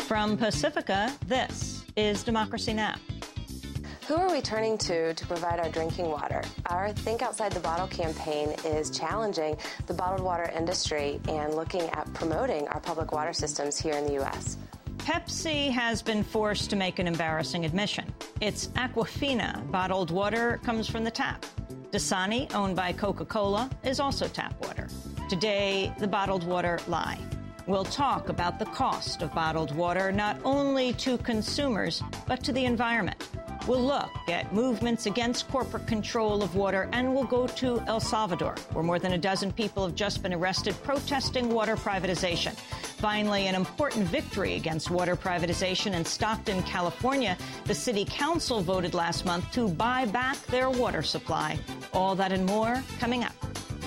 From Pacifica, this is Democracy Now! Who are we turning to provide our drinking water? Our Think Outside the Bottle campaign is challenging the bottled water industry and looking at promoting our public water systems here in the U.S. Pepsi has been forced to make an embarrassing admission. Its Aquafina bottled water comes from the tap. Dasani, owned by Coca-Cola, is also tap water. Today, the bottled water lie. We'll talk about the cost of bottled water, not only to consumers, but to the environment. We'll look at movements against corporate control of water, and we'll go to El Salvador, where more than a dozen people have just been arrested protesting water privatization. Finally, an important victory against water privatization in Stockton, California. The city council voted last month to buy back their water supply. All that and more coming up.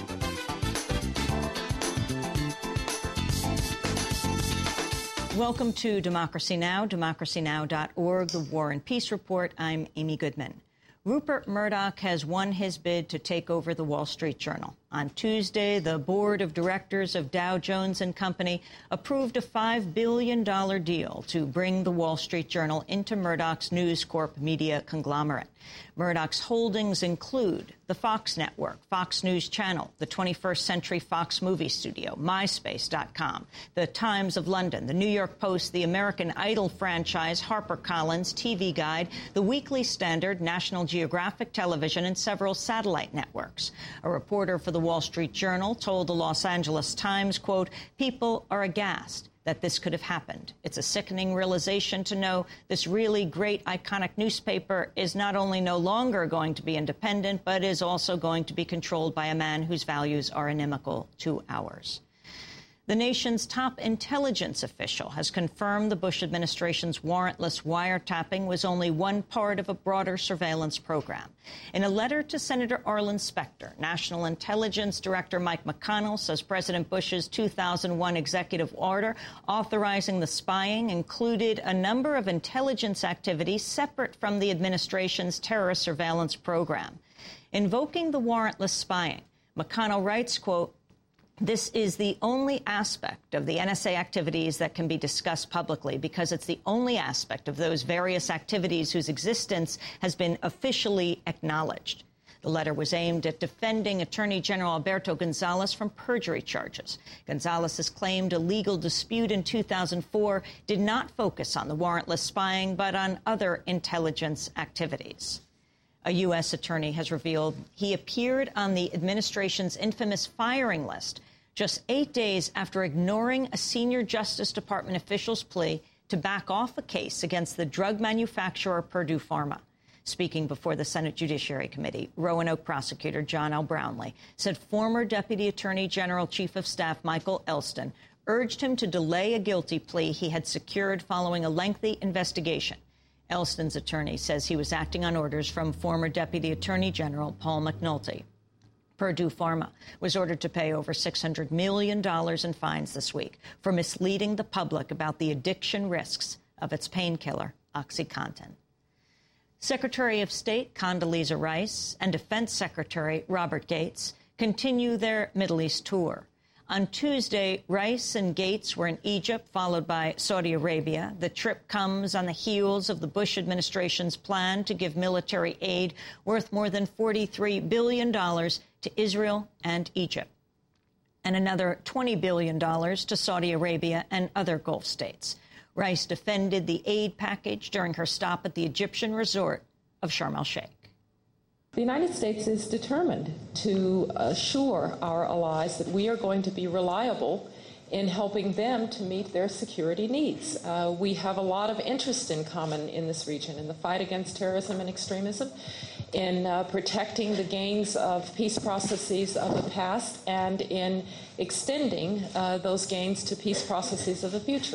Welcome to Democracy Now!, democracynow.org, the War and Peace Report. I'm Amy Goodman. Rupert Murdoch has won his bid to take over the Wall Street Journal. On Tuesday, the board of directors of Dow Jones & Company approved a $5 billion deal to bring the Wall Street Journal into Murdoch's News Corp media conglomerate. Murdoch's holdings include the Fox Network, Fox News Channel, the 21st Century Fox Movie Studio, MySpace.com, the Times of London, the New York Post, the American Idol franchise, HarperCollins, TV Guide, the Weekly Standard, National Geographic Television, and several satellite networks. A reporter for the Wall Street Journal told the Los Angeles Times, quote, "People are aghast that this could have happened. It's a sickening realization to know this really great, iconic newspaper is not only no longer going to be independent, but is also going to be controlled by a man whose values are inimical to ours." The nation's top intelligence official has confirmed the Bush administration's warrantless wiretapping was only one part of a broader surveillance program. In a letter to Senator Arlen Specter, National Intelligence Director Mike McConnell says President Bush's 2001 executive order authorizing the spying included a number of intelligence activities separate from the administration's terrorist surveillance program. Invoking the warrantless spying, McConnell writes, quote, "This is the only aspect of the NSA activities that can be discussed publicly because it's the only aspect of those various activities whose existence has been officially acknowledged." The letter was aimed at defending Attorney General Alberto Gonzales from perjury charges. Gonzales' claimed a legal dispute in 2004 did not focus on the warrantless spying, but on other intelligence activities. A U.S. attorney has revealed he appeared on the administration's infamous firing list just 8 days after ignoring a senior Justice Department official's plea to back off a case against the drug manufacturer Purdue Pharma. Speaking before the Senate Judiciary Committee, Roanoke prosecutor John L. Brownlee said former Deputy Attorney General Chief of Staff Michael Elston urged him to delay a guilty plea he had secured following a lengthy investigation. Elston's attorney says he was acting on orders from former Deputy Attorney General Paul McNulty. Purdue Pharma was ordered to pay over $600 million in fines this week for misleading the public about the addiction risks of its painkiller, OxyContin. Secretary of State Condoleezza Rice and Defense Secretary Robert Gates continue their Middle East tour. On Tuesday, Rice and Gates were in Egypt, followed by Saudi Arabia. The trip comes on the heels of the Bush administration's plan to give military aid worth more than $43 billion to Israel and Egypt, and another $20 billion to Saudi Arabia and other Gulf states. Rice defended the aid package during her stop at the Egyptian resort of Sharm el-Sheikh. The United States is determined to assure our allies that we are going to be reliable in helping them to meet their security needs. We have a lot of interest in common in this region, in the fight against terrorism and extremism, in protecting the gains of peace processes of the past, and in extending those gains to peace processes of the future.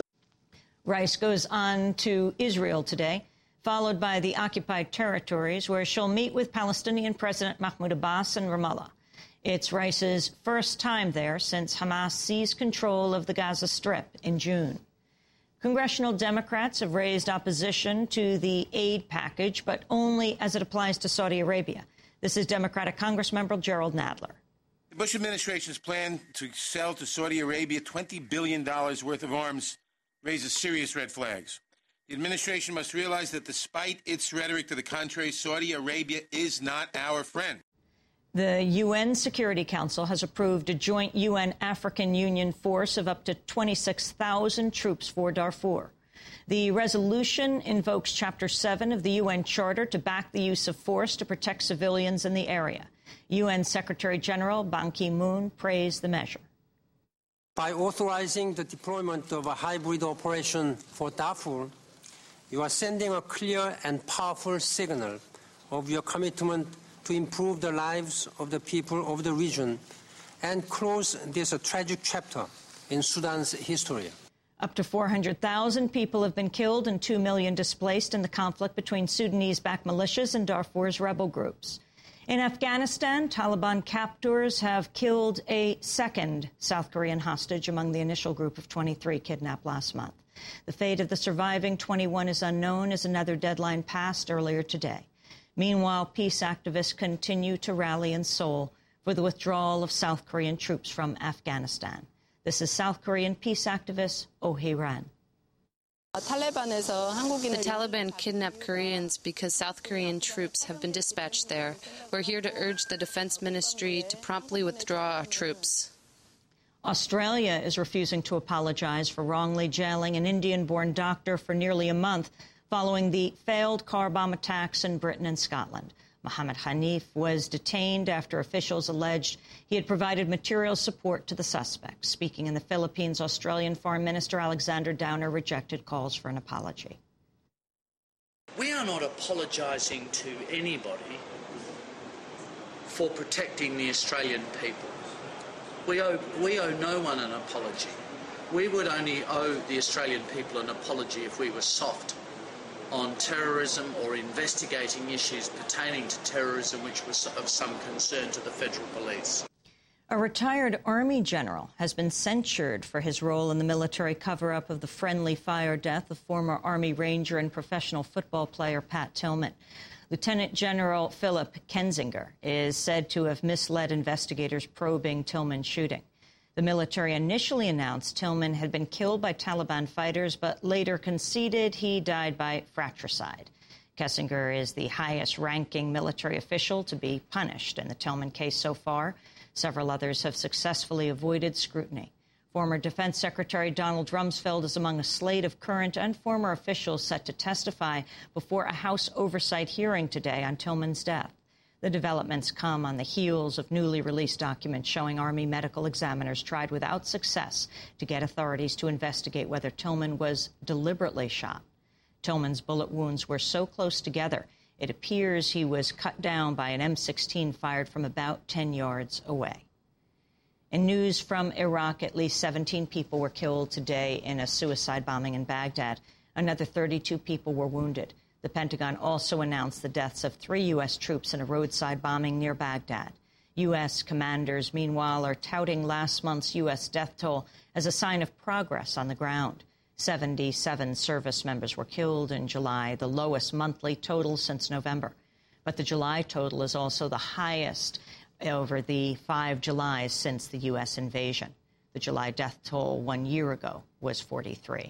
Rice goes on to Israel today, followed by the occupied territories, where she'll meet with Palestinian President Mahmoud Abbas in Ramallah. It's Rice's first time there since Hamas seized control of the Gaza Strip in June. Congressional Democrats have raised opposition to the aid package, but only as it applies to Saudi Arabia. This is Democratic Congressmember Gerald Nadler. The Bush administration's plan to sell to Saudi Arabia $20 billion worth of arms raises serious red flags. The administration must realize that despite its rhetoric to the contrary, Saudi Arabia is not our friend. The UN Security Council has approved a joint UN-African Union force of up to 26,000 troops for Darfur. The resolution invokes Chapter 7 of the UN Charter to back the use of force to protect civilians in the area. UN Secretary-General Ban Ki-moon praised the measure. By authorizing the deployment of a hybrid operation for Darfur, you are sending a clear and powerful signal of your commitment to improve the lives of the people of the region and close this tragic chapter in Sudan's history. Up to 400,000 people have been killed and 2 million displaced in the conflict between Sudanese-backed militias and Darfur's rebel groups. In Afghanistan, Taliban captors have killed a second South Korean hostage among the initial group of 23 kidnapped last month. The fate of the surviving 21 is unknown as another deadline passed earlier today. Meanwhile, peace activists continue to rally in Seoul for the withdrawal of South Korean troops from Afghanistan. This is South Korean peace activist Oh Hee-ran. The Taliban kidnapped Koreans because South Korean troops have been dispatched there. We're here to urge the Defense Ministry to promptly withdraw our troops. Australia is refusing to apologize for wrongly jailing an Indian-born doctor for nearly a month following the failed car bomb attacks in Britain and Scotland. Mohammed Hanif was detained after officials alleged he had provided material support to the suspects. Speaking in the Philippines, Australian Foreign Minister Alexander Downer rejected calls for an apology. We are not apologising to anybody for protecting the Australian people. We owe no one an apology. We would only owe the Australian people an apology if we were soft on terrorism or investigating issues pertaining to terrorism which was of some concern to the federal police. A retired Army general has been censured for his role in the military cover-up of the friendly fire death of former Army Ranger and professional football player Pat Tillman. Lieutenant General Philip Kensinger is said to have misled investigators probing Tillman's shooting. The military initially announced Tillman had been killed by Taliban fighters, but later conceded he died by fratricide. Kensinger is the highest-ranking military official to be punished in the Tillman case so far. Several others have successfully avoided scrutiny. Former Defense Secretary Donald Rumsfeld is among a slate of current and former officials set to testify before a House oversight hearing today on Tillman's death. The developments come on the heels of newly released documents showing Army medical examiners tried without success to get authorities to investigate whether Tillman was deliberately shot. Tillman's bullet wounds were so close together, it appears he was cut down by an M16 fired from about 10 yards away. In news from Iraq, at least 17 people were killed today in a suicide bombing in Baghdad. Another 32 people were wounded. The Pentagon also announced the deaths of 3 U.S. troops in a roadside bombing near Baghdad. U.S. commanders, meanwhile, are touting last month's U.S. death toll as a sign of progress on the ground. 77 service members were killed in July, the lowest monthly total since November. But the July total is also the highest over the 5 Julys since the U.S. invasion. The July death toll 1 year ago was 43.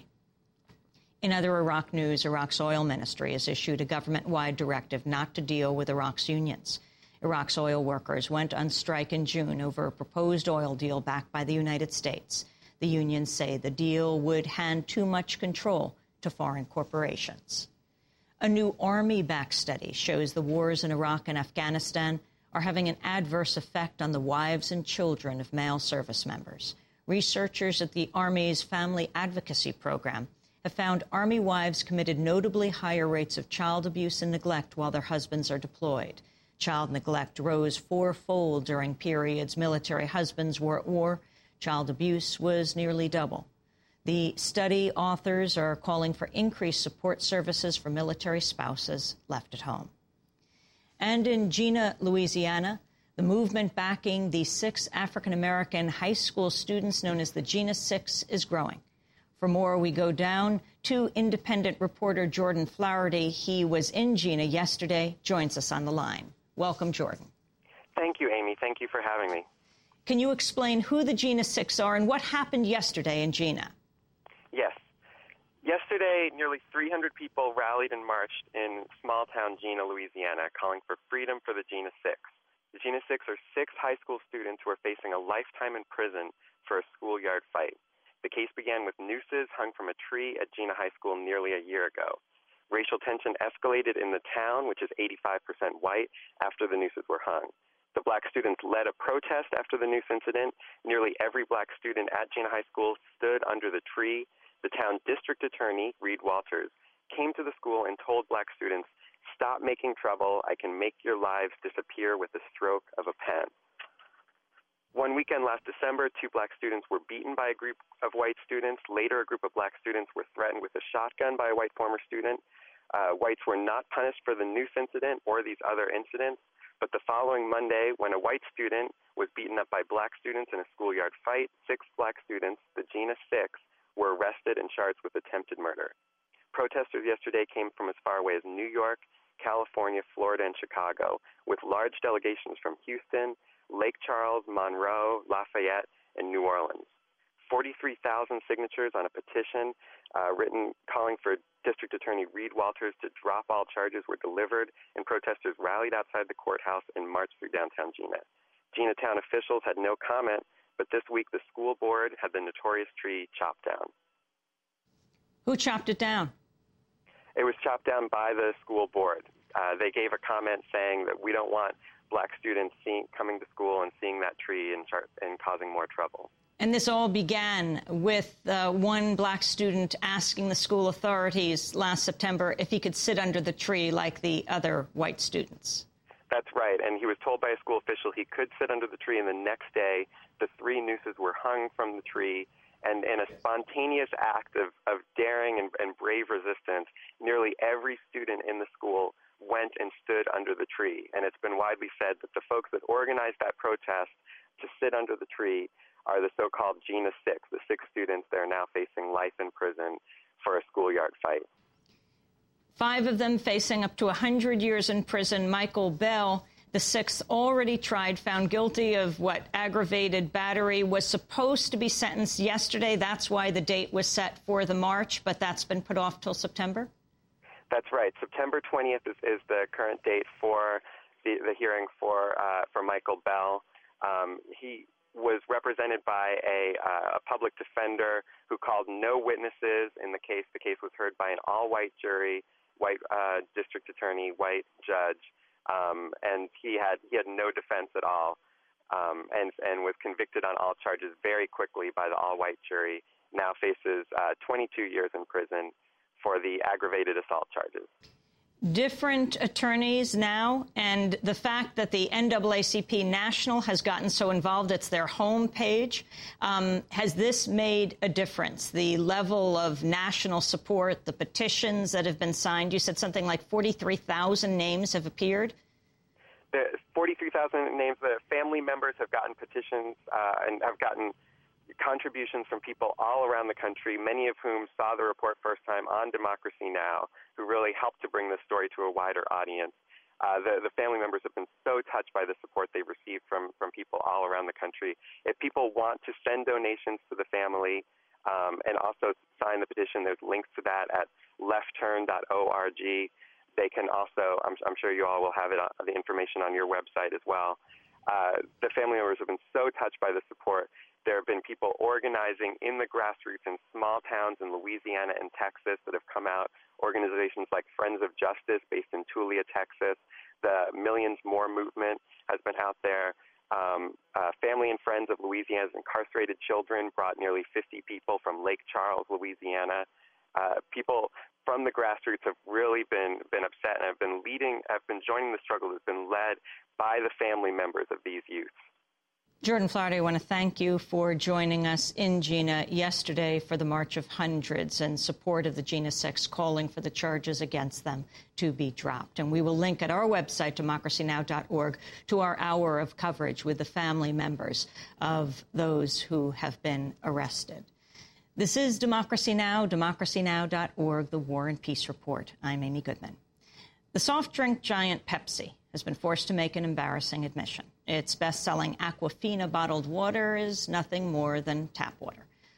In other Iraq news, Iraq's oil ministry has issued a government-wide directive not to deal with Iraq's unions. Iraq's oil workers went on strike in June over a proposed oil deal backed by the United States. The unions say the deal would hand too much control to foreign corporations. A new Army-backed study shows the wars in Iraq and Afghanistan are having an adverse effect on the wives and children of male service members. Researchers at the Army's Family Advocacy Program have found Army wives committed notably higher rates of child abuse and neglect while their husbands are deployed. Child neglect rose 4-fold during periods military husbands were at war. Child abuse was nearly double. The study authors are calling for increased support services for military spouses left at home. And in Jena, Louisiana, the movement backing the 6 African-American high school students known as the Jena Six is growing. For more, we go down to independent reporter Jordan Flaherty. He was in Jena yesterday, joins us on the line. Welcome, Jordan. Thank you, Amy. Thank you for having me. Can you explain who the Jena Six are and what happened yesterday in Jena? Yes. Yesterday, nearly 300 people rallied and marched in small-town Jena, Louisiana, calling for freedom for the Jena Six. The Jena Six are 6 high school students who are facing a lifetime in prison for a schoolyard fight. The case began with nooses hung from a tree at Jena High School nearly a year ago. Racial tension escalated in the town, which is 85% white, after the nooses were hung. The black students led a protest after the noose incident. Nearly every black student at Jena High School stood under the tree. The town district attorney, Reed Walters, came to the school and told black students, "Stop making trouble. I can make your lives disappear with the stroke of a pen." One weekend last December, 2 black students were beaten by a group of white students. Later, a group of black students were threatened with a shotgun by a white former student. Whites were not punished for the noose incident or these other incidents. But the following Monday, when a white student was beaten up by black students in a schoolyard fight, 6 black students, the Jena Six, were arrested and charged with attempted murder. Protesters yesterday came from as far away as New York, California, Florida, and Chicago, with large delegations from Houston, Lake Charles, Monroe, Lafayette, and New Orleans. 43,000 signatures on a petition written calling for District Attorney Reed Walters to drop all charges were delivered, and protesters rallied outside the courthouse and marched through downtown Jena. Jena town officials had no comment, but this week the school board had the notorious tree chopped down. Who chopped it down? It was chopped down by the school board. They gave a comment saying that we don't want black students coming to school and seeing that tree and causing more trouble. And this all began with one black student asking the school authorities last September if he could sit under the tree like the other white students. That's right, and he was told by a school official he could sit under the tree, and the next day the 3 nooses were hung from the tree, and in a spontaneous act of daring and brave resistance, nearly every student in the school went and stood under the tree. And it's been widely said that the folks that organized that protest to sit under the tree are the so-called Jena Six, the 6 students that are now facing life in prison for a schoolyard fight. 5 of them facing up to 100 years in prison. Michael Bell, the 6th, already tried, found guilty of aggravated battery, was supposed to be sentenced yesterday. That's why the date was set for the march, but that's been put off till September? That's right. September 20th is the current date for the hearing for Michael Bell. He was represented by a public defender who called no witnesses in the case. The case was heard by an all-white jury, white district attorney, white judge, and he had no defense at all, and was convicted on all charges very quickly by the all-white jury. Now faces 22 years in prison for the aggravated assault charges. Different attorneys now, and the fact that the NAACP National has gotten so involved, it's their homepage. Has this made a difference? The level of national support, the petitions that have been signed, you said something like 43,000 names have appeared? The 43,000 names, the family members have gotten petitions and have gotten contributions from people all around the country, many of whom saw the report first time on Democracy Now!, who really helped to bring this story to a wider audience. The family members have been so touched by the support they've received from people all around the country. If people want to send donations to the family and also sign the petition, there's links to that at leftturn.org. They can also, I'm sure you all will have the information on your website as well. The family members have been so touched by the support. There have been people organizing in the grassroots in small towns in Louisiana and Texas that have come out, organizations like Friends of Justice based in Tulia, Texas. The Millions More movement has been out there. Family and Friends of Louisiana's Incarcerated Children brought nearly 50 people from Lake Charles, Louisiana. People from the grassroots have really been upset and have been joining the struggle that's been led by the family members of these youths. Jordan Flaherty, I want to thank you for joining us in Jena yesterday for the March of Hundreds in support of the Jena Six, calling for the charges against them to be dropped. And we will link at our website, democracynow.org, to our hour of coverage with the family members of those who have been arrested. This is Democracy Now!, democracynow.org, the War and Peace Report. I'm Amy Goodman. The soft drink giant Pepsi has been forced to make an embarrassing admission. Its best-selling Aquafina bottled water is nothing more than tap water.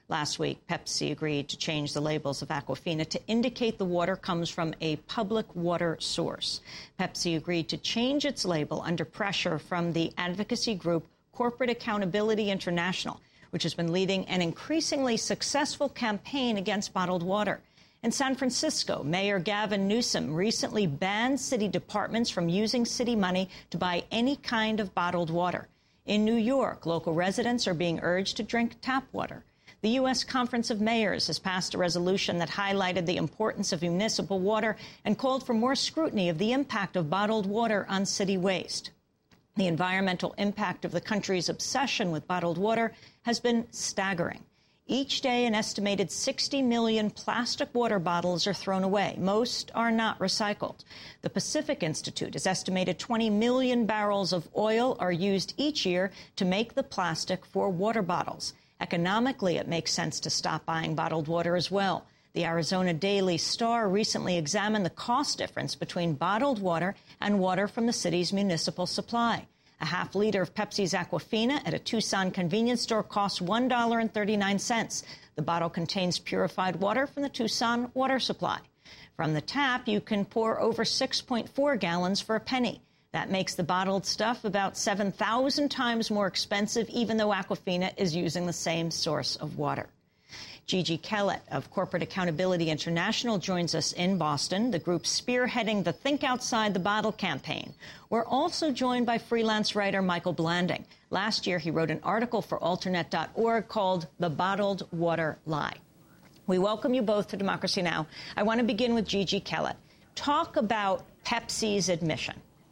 Last week, Pepsi agreed to change the labels of Aquafina to indicate the water comes from a public water source. Pepsi agreed to change its label under pressure from the advocacy group Corporate Accountability International, which has been leading an increasingly successful campaign against bottled water. In San Francisco, Mayor Gavin Newsom recently banned city departments from using city money to buy any kind of bottled water. In New York, local residents are being urged to drink tap water. The U.S. Conference of Mayors has passed a resolution that highlighted the importance of municipal water and called for more scrutiny of the impact of bottled water on city waste. The environmental impact of the country's obsession with bottled water has been staggering. Each day, an estimated 60 million plastic water bottles are thrown away. Most are not recycled. The Pacific Institute has estimated 20 million barrels of oil are used each year to make the plastic for water bottles. Economically, it makes sense to stop buying bottled water as well. The Arizona Daily Star recently examined the cost difference between bottled water and water from the city's municipal supply. A half liter of Pepsi's Aquafina at a Tucson convenience store costs $1.39. The bottle contains purified water from the Tucson water supply. From the tap, you can pour over 6.4 gallons for a penny. That makes the bottled stuff about 7,000 times more expensive, even though Aquafina is using the same source of water. Gigi Kellett of Corporate Accountability International joins us in Boston, the group spearheading the Think Outside the Bottle campaign. We're also joined by freelance writer Michael Blanding. Last year, he wrote an article for Alternet.org called The Bottled Water Lie. We welcome you both to Democracy Now! I want to begin with Gigi Kellett. Talk about Pepsi's admission.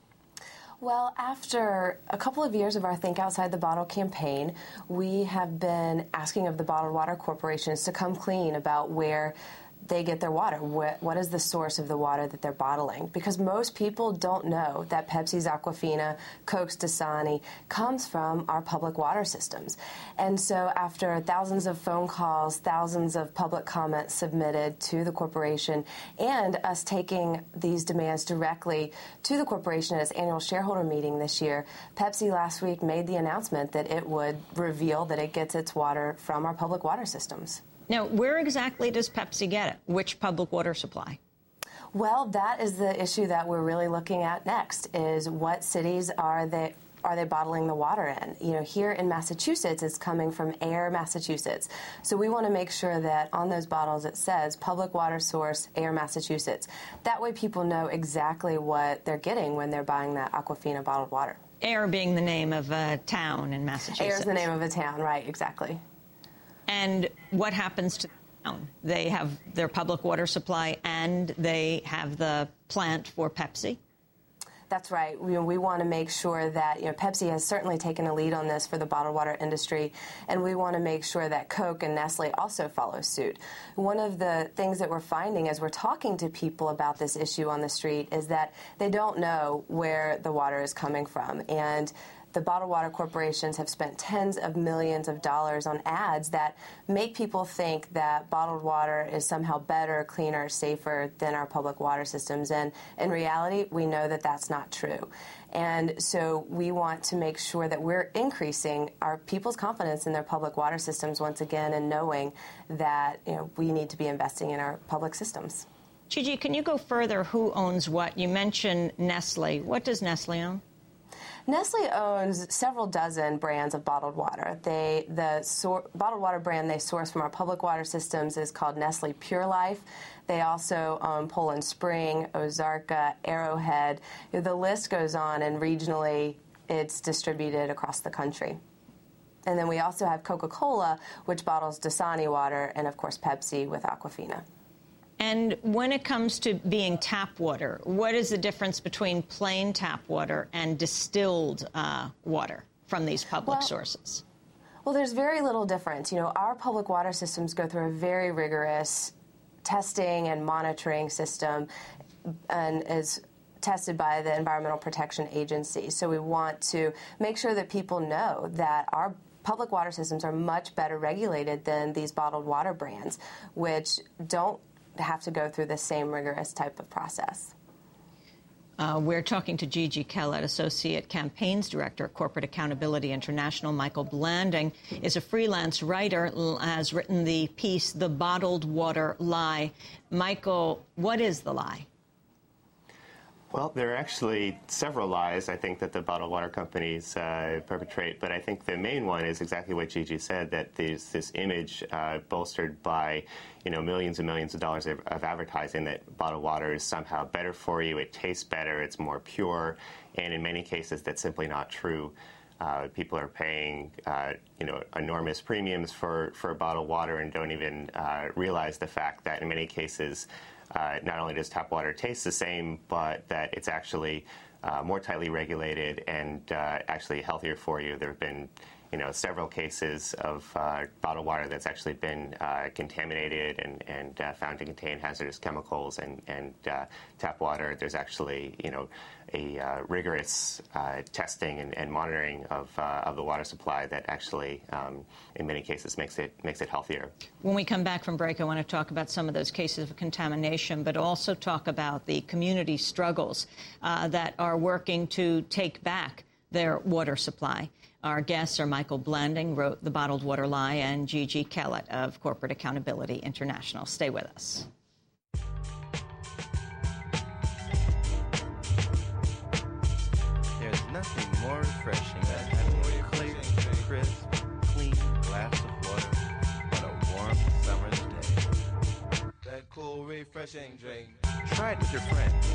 Well, after a couple of years of our Think Outside the Bottle campaign, we have been asking of the bottled water corporations to come clean about where they get their water. What is the source of the water that they're bottling? Because most people don't know that Pepsi's Aquafina, Coke's Dasani comes from our public water systems. And so after thousands of phone calls, thousands of public comments submitted to the corporation, and us taking these demands directly to the corporation at its annual shareholder meeting this year, Pepsi last week made the announcement that it would reveal that it gets its water from our public water systems. Now, where exactly does Pepsi get it? Which public water supply? Well, that is the issue that we're really looking at next, is what cities are they bottling the water in? You know, here in Massachusetts, it's coming from Ayer, Massachusetts. So we want to make sure that on those bottles it says public water source, Ayer, Massachusetts. That way people know exactly what they're getting when they're buying that Aquafina bottled water. Ayer being the name of a town in Massachusetts. Ayer is the name of a town, right, exactly. And what happens to the town? They have their public water supply and they have the plant for Pepsi? That's right. We want to make sure that, Pepsi has certainly taken a lead on this for the bottled water industry, and we want to make sure that Coke and Nestle also follow suit. One of the things that we're finding as we're talking to people about this issue on the street is that they don't know where the water is coming from. And the bottled water corporations have spent tens of millions of dollars on ads that make people think that bottled water is somehow better, cleaner, safer than our public water systems. And in reality, we know that that's not true. And so we want to make sure that we're increasing our people's confidence in their public water systems once again, and knowing that we need to be investing in our public systems. Gigi, can you go further? Who owns what? You mentioned Nestle. What does Nestle own? Nestle owns several dozen brands of bottled water. The bottled water brand they source from our public water systems is called Nestle Pure Life. They also own Poland Spring, Ozarka, Arrowhead. The list goes on, and regionally it's distributed across the country. And then we also have Coca-Cola, which bottles Dasani water, and of course Pepsi with Aquafina. And when it comes to being tap water, what is the difference between plain tap water and distilled water from these public sources? Well, there's very little difference. Our public water systems go through a very rigorous testing and monitoring system, and is tested by the Environmental Protection Agency. So we want to make sure that people know that our public water systems are much better regulated than these bottled water brands, which don't have to go through the same rigorous type of process. We're talking to Gigi Kellett, Associate Campaigns Director at Corporate Accountability International. Michael Blanding is a freelance writer, has written the piece, The Bottled Water Lie. Michael, what is the lie? Well, there are actually several lies, I think, that the bottled water companies perpetrate, but I think the main one is exactly what Gigi said, that there's this image bolstered by, millions and millions of dollars of advertising that bottled water is somehow better for you, it tastes better, it's more pure, and in many cases that's simply not true. People are paying, enormous premiums for bottled water and don't even realize the fact that in many cases not only does tap water taste the same, but that it's actually more tightly regulated and actually healthier for you. There have been, several cases of bottled water that's actually been contaminated and found to contain hazardous chemicals, and tap water, there's actually, a rigorous testing and monitoring of the water supply that actually, in many cases, makes it healthier. When we come back from break, I want to talk about some of those cases of contamination, but also talk about the community struggles that are working to take back their water supply. Our guests are Michael Blanding, wrote The Bottled Water Lie, and Gigi Kellett of Corporate Accountability International. Stay with us. There's nothing more refreshing than having a clear, crisp, clean glass of water on a warm summer's day. That cool, refreshing drink. Try it with your friends.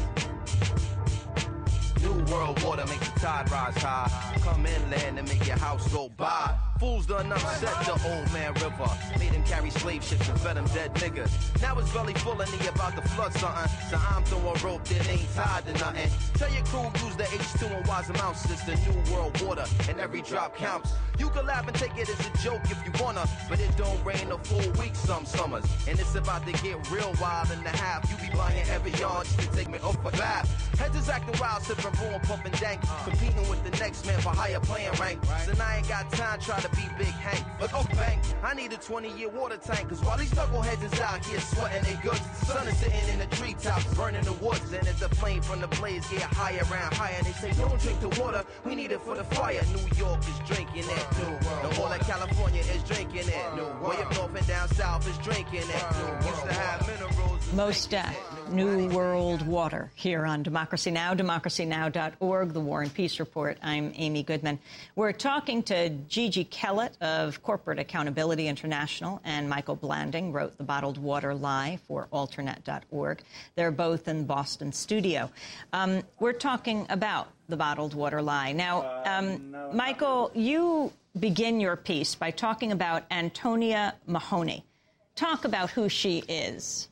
New World Water make the tide rise high. Come inland and make your house go by. Fools done upset the old man river. Made him carry slave ships and fed him dead niggas. Now his belly full and he about to flood something. So I'm throwing rope that ain't tied to nothing. Tell your crew use the H2 and wise amounts. It's the New World Water and every drop counts. You can laugh and take it as a joke if you wanna, but it don't rain a full week some summers. And it's about to get real wild in the half. You be buying every yard just to take me off a bath. Heads is acting wild, sipping raw, pumping dank. Competing with the next man for higher playing rank. So now I ain't got time try to be Big Hank. But oh bank, I need a 20-year water tank. Cause while these knuckleheads is out here sweating their goods, the sun is sitting in the treetops, burning the woods. And as the flame from the blaze get higher and higher, they say don't drink the water, we need it for the fire. New York is drinking it. The whole of California is drinking it. Way up north and down south is drinking it. Used to have minerals. Mos Def, New World Water, here on Democracy Now!, democracynow.org, The War and Peace Report. I'm Amy Goodman. We're talking to Gigi Kellett of Corporate Accountability International, and Michael Blanding wrote The Bottled Water Lie for Alternet.org. They're both in Boston studio. We're talking about The Bottled Water Lie. Now, Michael, you begin your piece by talking about Antonia Mahoney. Talk about who she is.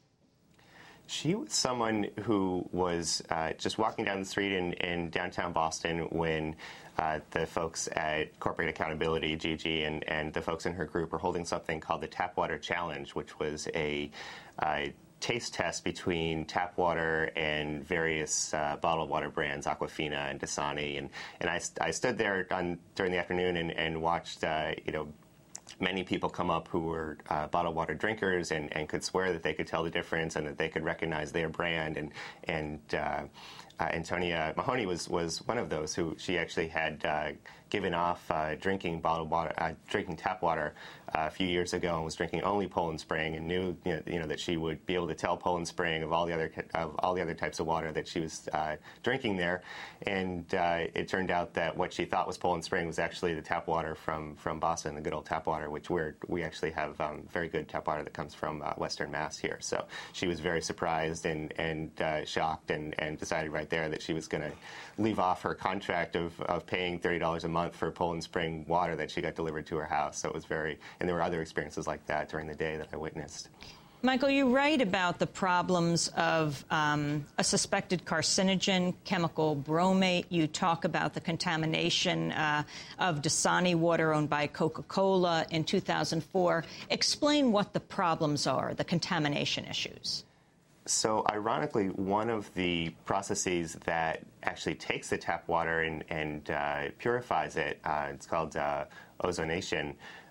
She was someone who was just walking down the street in downtown Boston when the folks at Corporate Accountability, Gigi, and the folks in her group were holding something called the Tap Water Challenge, which was a taste test between tap water and various bottled water brands, Aquafina and Dasani. And I stood there during the afternoon and watched, many people come up who were bottled water drinkers and could swear that they could tell the difference and that they could recognize their brand. And Antonia Mahoney was one of those who she actually had given off drinking bottled water, drinking tap water a few years ago, and was drinking only Poland Spring, and knew that she would be able to tell Poland Spring of all the other types of water that she was drinking there. And it turned out that what she thought was Poland Spring was actually the tap water from Boston, the good old tap water, which we actually have very good tap water that comes from Western Mass here. So she was very surprised and shocked, and decided right there that she was going to leave off her contract of paying $30 a month for Poland Spring water that she got delivered to her house. So it was and there were other experiences like that during the day that I witnessed. Michael, you write about the problems of a suspected carcinogen, chemical bromate. You talk about the contamination of Dasani water owned by Coca-Cola in 2004. Explain what the problems are, the contamination issues. So, ironically, one of the processes that actually takes the tap water and purifies it, it's called ozonation,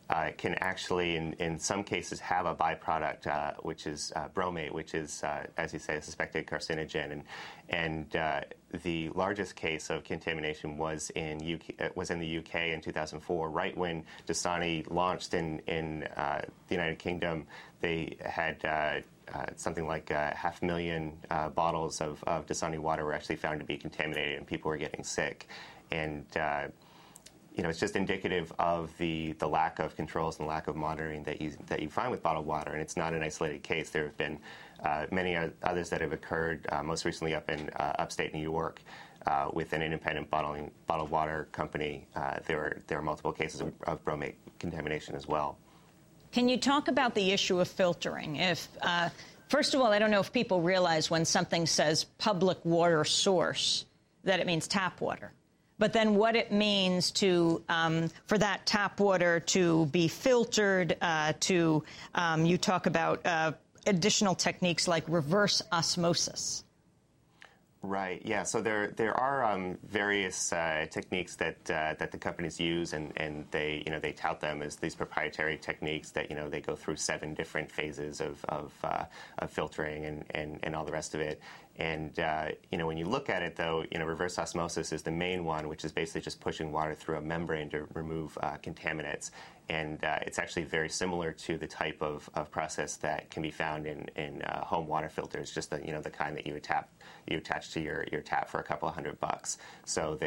can actually, in some cases, have a byproduct, which is bromate, which is, as you say, a suspected carcinogen. And the largest case of contamination was in the UK in 2004, right when Dasani launched in the United Kingdom. They had something like 500,000 bottles of Dasani water were actually found to be contaminated, and people were getting sick. And it's just indicative of the lack of controls and lack of monitoring that you find with bottled water. And it's not an isolated case. There have been many others that have occurred, most recently up in upstate New York with an independent bottled water company. There are multiple cases of bromate contamination as well. Can you talk about the issue of filtering? First of all, I don't know if people realize when something says public water source that it means tap water. But then what it means for that tap water to be filtered, you talk about additional techniques like reverse osmosis. Right. Yeah. So there are various techniques that the companies use, and they tout them as these proprietary techniques that they go through 7 different phases of filtering and all the rest of it. And when you look at it, though, reverse osmosis is the main one, which is basically just pushing water through a membrane to remove contaminants. And it's actually very similar to the type of process that can be found in home water filters, just the kind that you attach to your tap for a couple of $100. So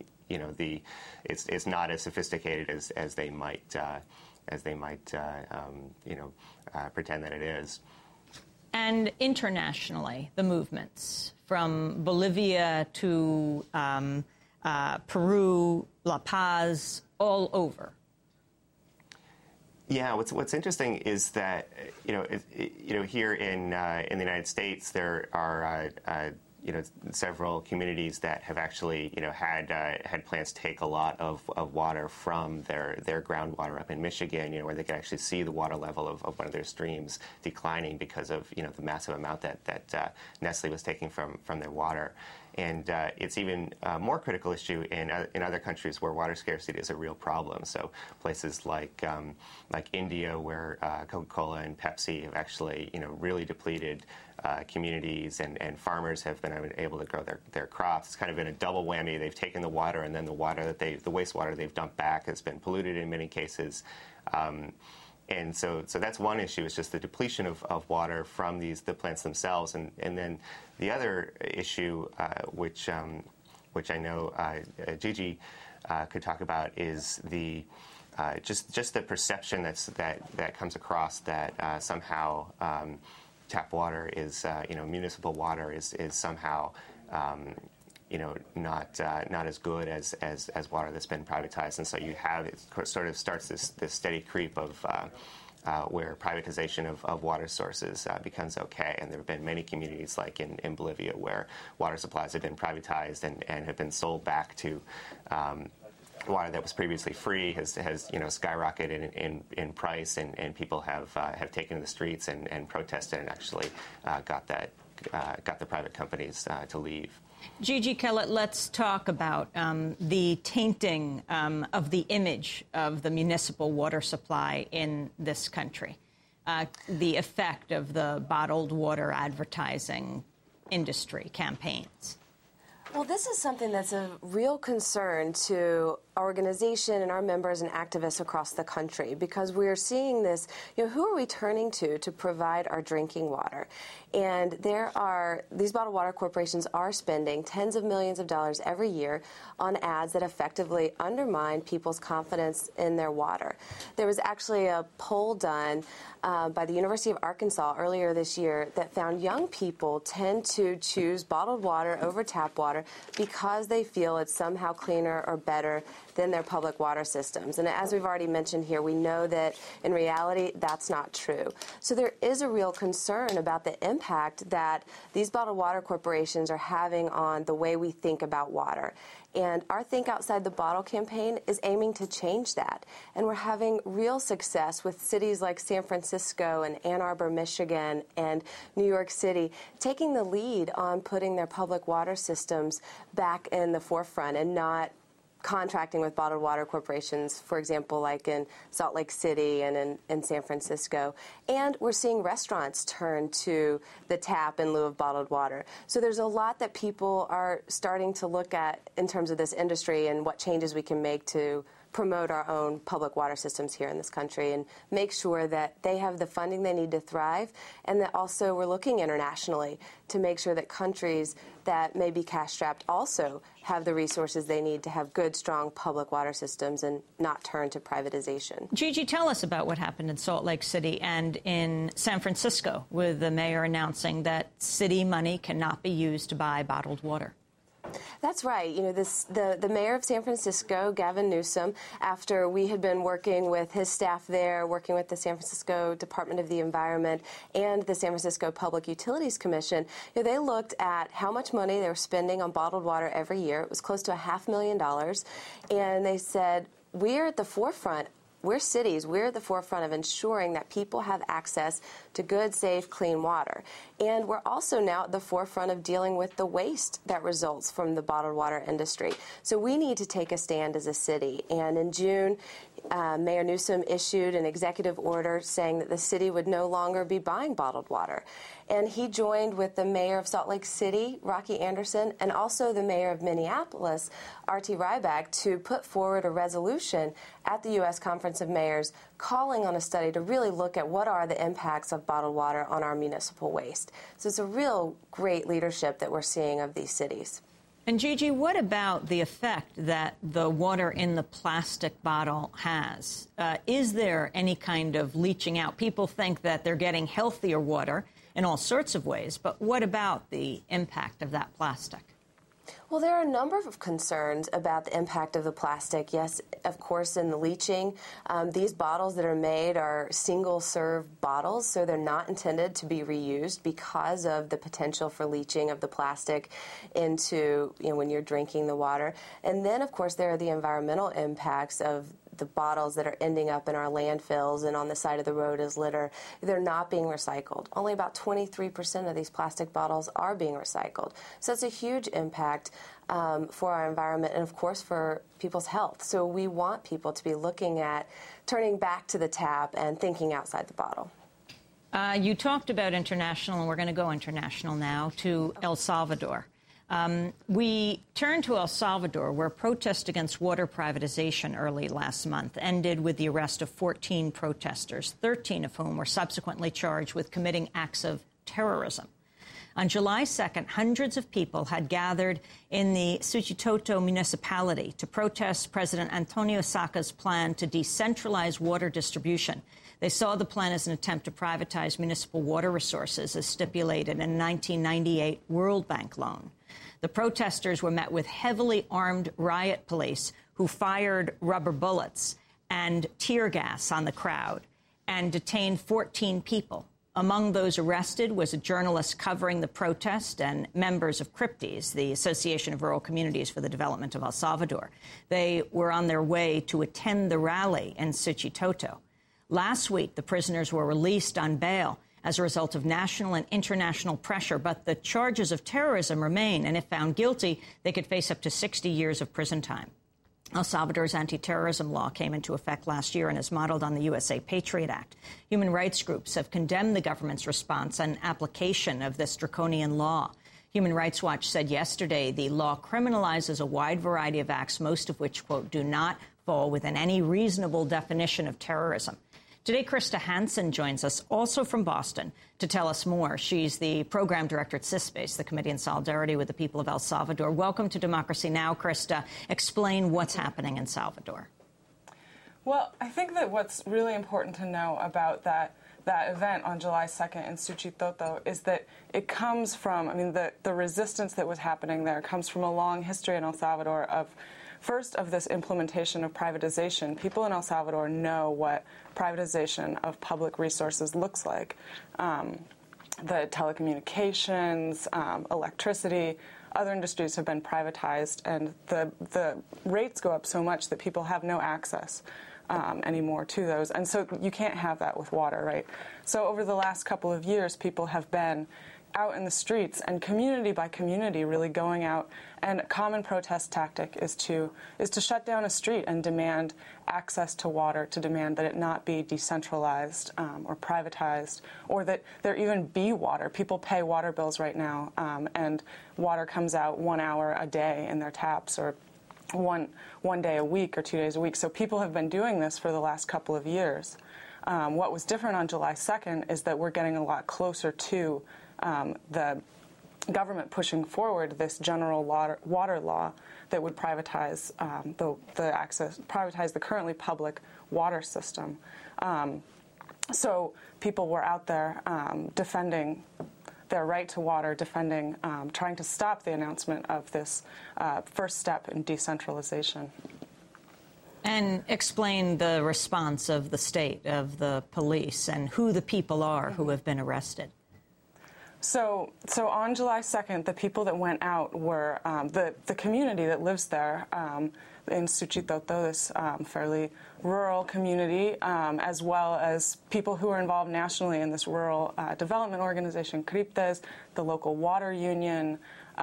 it's not as sophisticated as they might pretend that it is. And internationally, the movements from Bolivia to Peru, La Paz, all over. Yeah, what's interesting is that here in the United States there are several communities that have actually had plants take a lot of water from their groundwater up in Michigan, where they could actually see the water level of one of their streams declining because of the massive amount that Nestle was taking from their water. And it's even a more critical issue in other countries where water scarcity is a real problem. So places like India, where Coca-Cola and Pepsi have actually really depleted communities, and farmers have been able to grow their crops. It's kind of been a double whammy. They've taken the water, and then the wastewater they've dumped back has been polluted in many cases. And so that's one issue. It's just the depletion of water from the plants themselves, and then the other issue, which I know Gigi could talk about, is the just the perception that comes across that somehow tap water is municipal water is somehow not as good as water that's been privatized, and so you have it sort of starts this steady creep of where privatization of water sources becomes okay. And there have been many communities like in Bolivia where water supplies have been privatized and have been sold back to water that was previously free has skyrocketed in price, and people have taken to the streets and protested and actually got the private companies to leave. Gigi Kellett, let's talk about the tainting of the image of the municipal water supply in this country, the effect of the bottled water advertising industry campaigns. Well, this is something that's a real concern to our organization and our members and activists across the country, because we're seeing this, who are we turning to provide our drinking water? And these bottled water corporations are spending tens of millions of dollars every year on ads that effectively undermine people's confidence in their water. There was actually a poll done by the University of Arkansas earlier this year that found young people tend to choose bottled water over tap water because they feel it's somehow cleaner or better than their public water systems. And as we've already mentioned here, we know that in reality that's not true. So there is a real concern about the impact that these bottled water corporations are having on the way we think about water. And our Think Outside the Bottle campaign is aiming to change that. And we're having real success with cities like San Francisco and Ann Arbor, Michigan, and New York City taking the lead on putting their public water systems back in the forefront and not contracting with bottled water corporations, for example, like in Salt Lake City and in San Francisco. And we're seeing restaurants turn to the tap in lieu of bottled water. So there's a lot that people are starting to look at in terms of this industry and what changes we can make to promote our own public water systems here in this country and make sure that they have the funding they need to thrive, and that also we're looking internationally to make sure that countries that may be cash-strapped also have the resources they need to have good, strong public water systems and not turn to privatization. Gigi, tell us about what happened in Salt Lake City and in San Francisco, with the mayor announcing that city money cannot be used to buy bottled water. That's right. You know, the mayor of San Francisco, Gavin Newsom, after we had been working with his staff there, working with the San Francisco Department of the Environment and the San Francisco Public Utilities Commission, you know, they looked at how much money they were spending on bottled water every year. It was close to $500,000. And they said, we're at the forefront. We're cities. We're at the forefront of ensuring that people have access to good, safe, clean water. And we're also now at the forefront of dealing with the waste that results from the bottled water industry. So we need to take a stand as a city. And in June, Mayor Newsom issued an executive order saying that the city would no longer be buying bottled water. And he joined with the mayor of Salt Lake City, Rocky Anderson, and also the mayor of Minneapolis, R.T. Rybak, to put forward a resolution at the U.S. Conference of Mayors calling on a study to really look at what are the impacts of bottled water on our municipal waste. So it's a real great leadership that we're seeing of these cities. And Gigi, what about the effect that the water in the plastic bottle has? Is there any kind of leaching out? People think that they're getting healthier water in all sorts of ways, but what about the impact of that plastic? Well, there are a number of concerns about the impact of the plastic. Yes, of course, in the leaching. These bottles that are made are single-serve bottles, so they're not intended to be reused because of the potential for leaching of the plastic into, you know, when you're drinking the water. And then, of course, there are the environmental impacts of the bottles that are ending up in our landfills and on the side of the road as litter. They're not being recycled. Only about 23% of these plastic bottles are being recycled. So it's a huge impact for our environment and, of course, for people's health. So we want people to be looking at turning back to the tap and thinking outside the bottle. You talked about international, and we're going to go international now to El Salvador. We turn to El Salvador, where protests against water privatization early last month ended with the arrest of 14 protesters, 13 of whom were subsequently charged with committing acts of terrorism. On July 2nd, hundreds of people had gathered in the Suchitoto municipality to protest President Antonio Saca's plan to decentralize water distribution. They saw the plan as an attempt to privatize municipal water resources, as stipulated in a 1998 World Bank loan. The protesters were met with heavily armed riot police who fired rubber bullets and tear gas on the crowd and detained 14 people. Among those arrested was a journalist covering the protest and members of CRIPTES, the Association of Rural Communities for the Development of El Salvador. They were on their way to attend the rally in Suchitoto. Last week, the prisoners were released on bail as a result of national and international pressure, but the charges of terrorism remain, and if found guilty, they could face up to 60 years of prison time. El Salvador's anti-terrorism law came into effect last year and is modeled on the USA Patriot Act. Human rights groups have condemned the government's response and application of this draconian law. Human Rights Watch said yesterday the law criminalizes a wide variety of acts, most of which, quote, do not fall within any reasonable definition of terrorism. Today, Krista Hansen joins us, also from Boston, to tell us more. She's the program director at CISPACE, the Committee in Solidarity with the People of El Salvador. Welcome to Democracy Now!, Krista. Explain what's happening in Salvador. Well, I think that what's really important to know about that event on July 2nd in Suchitoto is that it comes from, I mean, the resistance that was happening there comes from a long history in El Salvador of this implementation of privatization. People in El Salvador know what privatization of public resources looks like. The telecommunications, electricity, other industries have been privatized, and the rates go up so much that people have no access anymore to those. And so you can't have that with water, right? So over the last couple of years, people have been out in the streets and community by community really going out. And a common protest tactic is to shut down a street and demand access to water, to demand that it not be decentralized or privatized, or that there even be water. People pay water bills right now, and water comes out 1 hour a day in their taps, or one day a week or 2 days a week. So people have been doing this for the last couple of years. What was different on July 2nd is that we're getting a lot closer to the government pushing forward this general water law that would privatize privatize the currently public water system. So people were out there defending their right to water, defending, trying to stop the announcement of this first step in decentralization. And explain the response of the state, of the police, and who the people are who have been arrested. So on July 2nd, the people that went out were the community that lives there in Suchitoto, this fairly rural community, as well as people who are involved nationally in this rural development organization, CRIPTES, the local water union,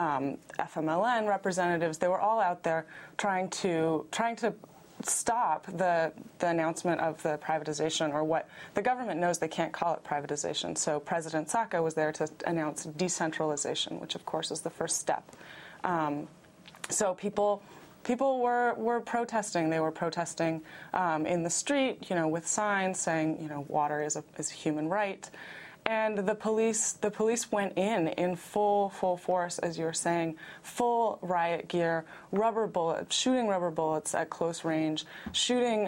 FMLN representatives. They were all out there trying to stop the announcement of the privatization, or what the government knows they can't call it privatization. So President Saka was there to announce decentralization, which of course is the first step. So people were protesting. They were protesting in the street, with signs saying, water is a human right. And the police went in full force, as you were saying, full riot gear, shooting rubber bullets at close range, shooting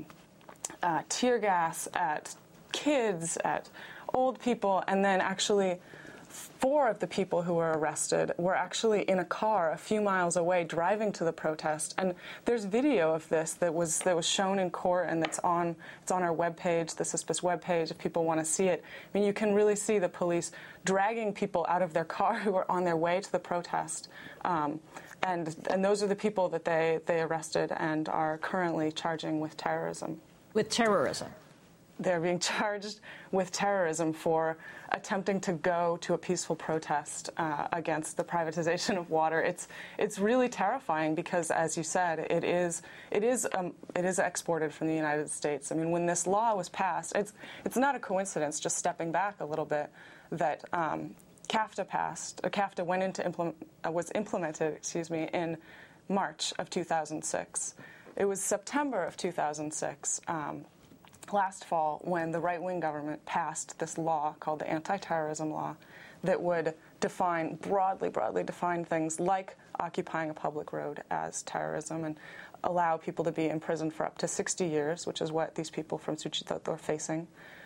tear gas at kids, at old people, and then actually 4 of the people who were arrested were actually in a car a few miles away driving to the protest. And there's video of this that was shown in court, and it's on our webpage, the CISPAS webpage, if people want to see it. I mean, you can really see the police dragging people out of their car who were on their way to the protest. And those are the people that they arrested and are currently charging with terrorism. With terrorism? They're being charged with terrorism for attempting to go to a peaceful protest against the privatization of water. It's really terrifying because, as you said, it is exported from the United States. I mean, when this law was passed, it's not a coincidence. Just stepping back a little bit, that CAFTA passed. CAFTA was implemented in March of 2006. It was September of 2006. Last fall, when the right-wing government passed this law called the Anti-Terrorism Law that would broadly define things like occupying a public road as terrorism and allow people to be imprisoned for up to 60 years, which is what these people from Suchitoto are facing.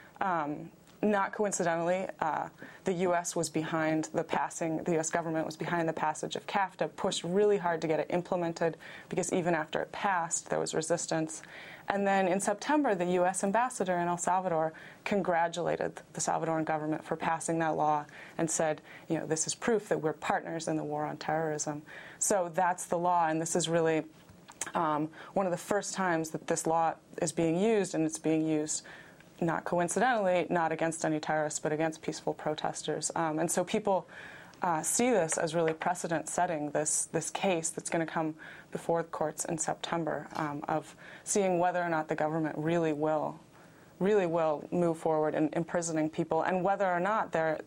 Not coincidentally, the U.S. was behind the U.S. government was behind the passage of CAFTA, pushed really hard to get it implemented because even after it passed, there was resistance. And then in September, the U.S. ambassador in El Salvador congratulated the Salvadoran government for passing that law and said, this is proof that we're partners in the war on terrorism. So that's the law, and this is really one of the first times that this law is being used, and it's being used not coincidentally, not against any terrorists, but against peaceful protesters. And so people see this as really precedent-setting, this case that's going to come before the courts in September, of seeing whether or not the government really will move forward in imprisoning people, and whether or not they're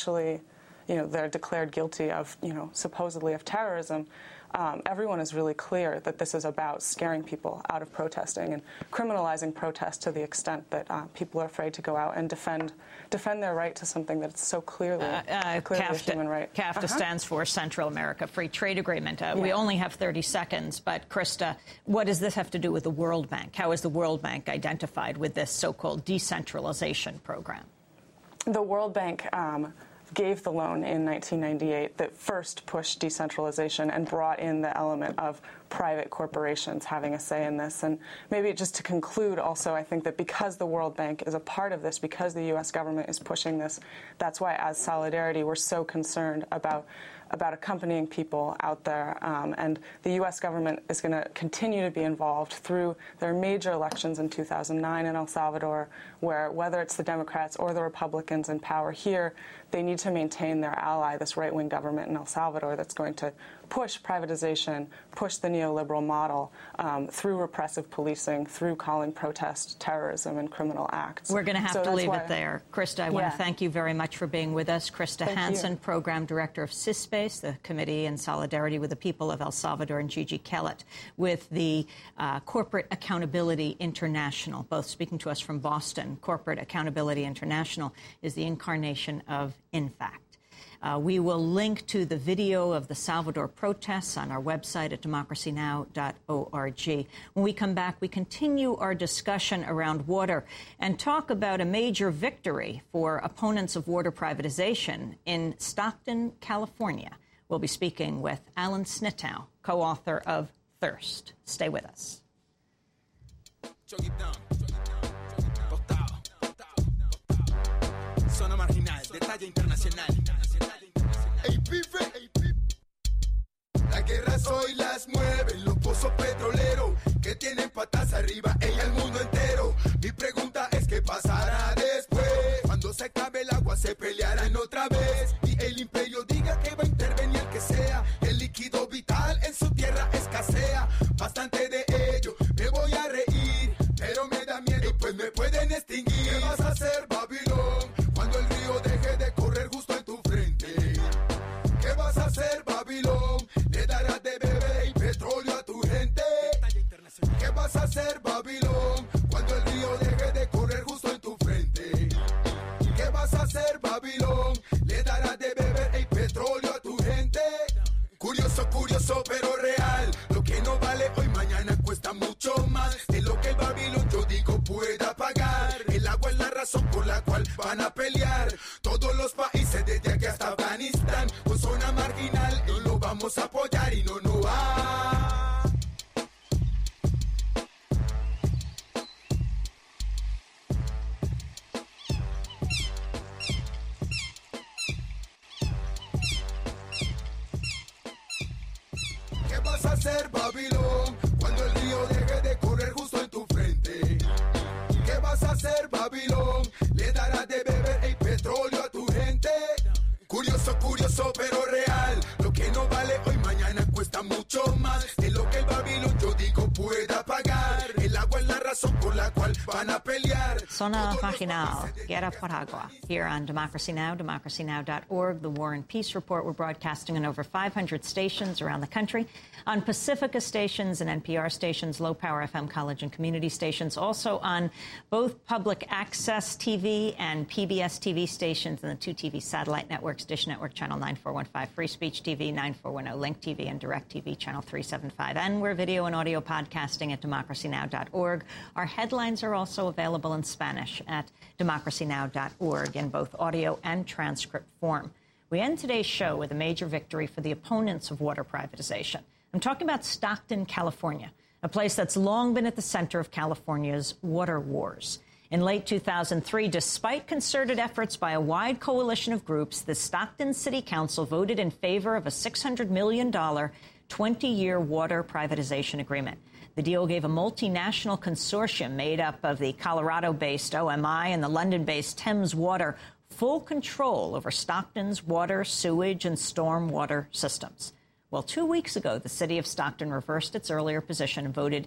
declared guilty of, supposedly of terrorism. Everyone is really clear that this is about scaring people out of protesting and criminalizing protest to the extent that people are afraid to go out and defend their right to something that's so clearly a human right. CAFTA stands for Central America Free Trade Agreement. We only have 30 seconds, but Krista, what does this have to do with the World Bank? How is the World Bank identified with this so-called decentralization program? The World Bank gave the loan in 1998 that first pushed decentralization and brought in the element of private corporations having a say in this. And maybe just to conclude also, I think that because the World Bank is a part of this, because the U.S. government is pushing this, that's why as Solidarity we're so concerned about accompanying people out there. And the U.S. government is going to continue to be involved through their major elections in 2009 in El Salvador, where whether it's the Democrats or the Republicans in power here, they need to maintain their ally, this right-wing government in El Salvador that's going to push privatization, push the neoliberal model through repressive policing, through calling protest terrorism and criminal acts. We're going to have to leave it there. Krista, I want to thank you very much for being with us. Krista Hansen, Program Director of CISPACE, the Committee in Solidarity with the People of El Salvador, and Gigi Kellett with the Corporate Accountability International, both speaking to us from Boston. Corporate Accountability International is the incarnation of INFACT. We will link to the video of the Salvador protests on our website at democracynow.org. When we come back, we continue our discussion around water and talk about a major victory for opponents of water privatization in Stockton, California. We'll be speaking with Alan Snitow, co-author of Thirst. Stay with us. Zona marginal, de talla internacional. Ey, pibe, la guerra hoy las mueven los pozos petroleros que tienen patas arriba, ella el mundo entero. Mi pregunta es qué pasará después. Cuando se acabe el agua se pelearán otra vez y el imperio diga que va a intervenir el que sea. El líquido vital en su tierra escasea. Bastante de ello, me voy a reír, pero me da miedo y pues me pueden extinguir. ¿Qué vas a hacer, Babilón, cuando el río deje de correr justo en tu frente? ¿Qué vas a hacer, Babilón? ¿Le darás de beber y petróleo a tu gente? ¿Qué vas a hacer, Babilón, cuando el río deje de correr justo en tu frente? ¿Qué vas a hacer, Babilón? ¿Le darás de beber y petróleo a tu gente? Curioso, curioso, pero real. Lo que no vale hoy, mañana cuesta mucho más de lo que el Babilón, yo digo, pueda pagar. El agua es la razón por la cual van a pelear todos los países desde aquí hasta Afganistán. Con zona marginal no lo vamos a apoyar y no va. ¿Qué vas a hacer, Babilón, cuando el río deje de correr justo en tu frente? ¿Qué vas a hacer, Babilón? ¿Le darás de beber el petróleo a tu gente? Curioso, curioso, pero real. Lo que no vale hoy, mañana cuesta mucho más de lo que el Babilón, yo digo, pueda pagar. El agua es la razón por la cual van a pelear. Zona Marginal, Guerra por Agua, here on Democracy Now!, democracynow.org, the War and Peace Report. We're broadcasting on over 500 stations around the country, on Pacifica stations and NPR stations, low-power FM college and community stations, also on both public access TV and PBS TV stations and the 2 TV satellite networks, Dish Network Channel 9415, Free Speech TV 9410, Link TV, and Direct TV Channel 375. And we're video and audio podcasting at democracynow.org. Our headlines are also available in Spanish at democracynow.org in both audio and transcript form. We end today's show with a major victory for the opponents of water privatization. I'm talking about Stockton, California, a place that's long been at the center of California's water wars. In late 2003, despite concerted efforts by a wide coalition of groups, the Stockton City Council voted in favor of a $600 million 20-year water privatization agreement. The deal gave a multinational consortium made up of the Colorado-based OMI and the London-based Thames Water full control over Stockton's water, sewage, and stormwater systems. Well, 2 weeks ago, the city of Stockton reversed its earlier position and voted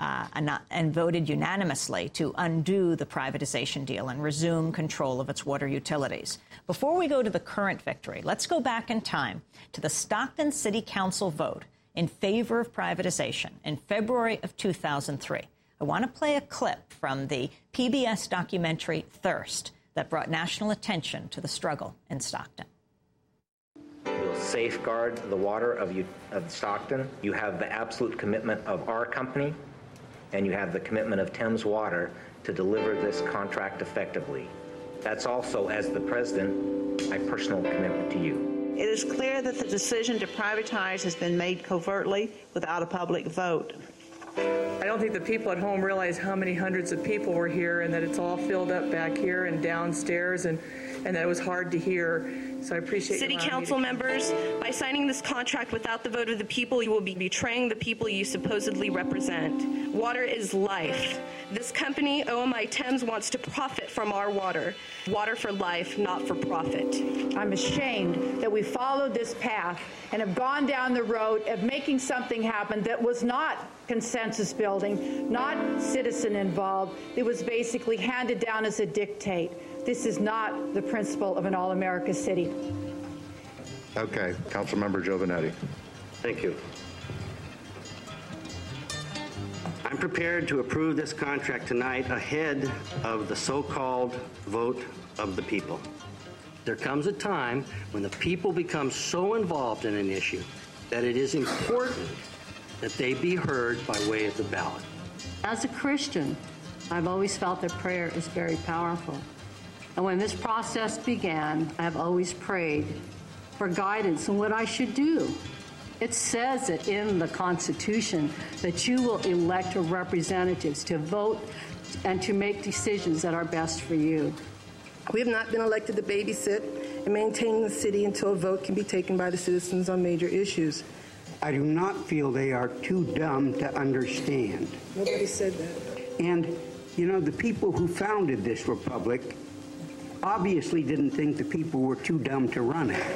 unanimously to undo the privatization deal and resume control of its water utilities. Before we go to the current victory, let's go back in time to the Stockton City Council vote in favor of privatization in February of 2003. I want to play a clip from the PBS documentary Thirst that brought national attention to the struggle in Stockton. We'll safeguard the water of Stockton. You have the absolute commitment of our company, and you have the commitment of Thames Water to deliver this contract effectively. That's also, as the president, my personal commitment to you. It is clear that the decision to privatize has been made covertly without a public vote. I don't think the people at home realize how many hundreds of people were here and that it's all filled up back here and downstairs and that it was hard to hear. So I appreciate City Council members, by signing this contract without the vote of the people, you will be betraying the people you supposedly represent. Water is life. This company, OMI Thames, wants to profit from our water. Water for life, not for profit. I'm ashamed that we followed this path and have gone down the road of making something happen that was not consensus building, not citizen involved. It was basically handed down as a dictate. This is not the principle of an all-America city. Okay, Councilmember Giovanetti. Thank you. I'm prepared to approve this contract tonight ahead of the so-called vote of the people. There comes a time when the people become so involved in an issue that it is important that they be heard by way of the ballot. As a Christian, I've always felt that prayer is very powerful. And when this process began, I've always prayed for guidance on what I should do. It says it in the Constitution that you will elect representatives to vote and to make decisions that are best for you. We have not been elected to babysit and maintain the city until a vote can be taken by the citizens on major issues. I do not feel they are too dumb to understand. Nobody said that. And, you know, the people who founded this republic obviously didn't think the people were too dumb to run it.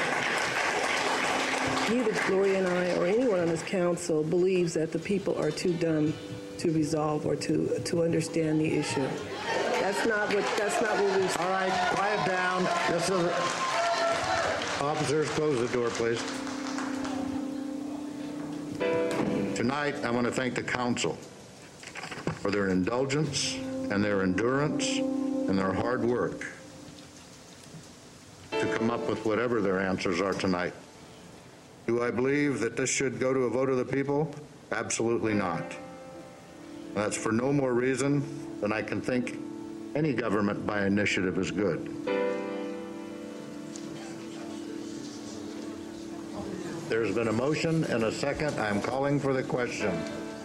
Neither Gloria and I or anyone on this council believes that the people are too dumb to resolve or to understand the issue. That's not what we. All right, quiet down. Officers, close the door, please. Tonight, I want to thank the council for their indulgence and their endurance and their hard work to come up with whatever their answers are tonight. Do I believe that this should go to a vote of the people? Absolutely not. And that's for no more reason than I can think any government by initiative is good. There's been a motion and a second. I'm calling for the question.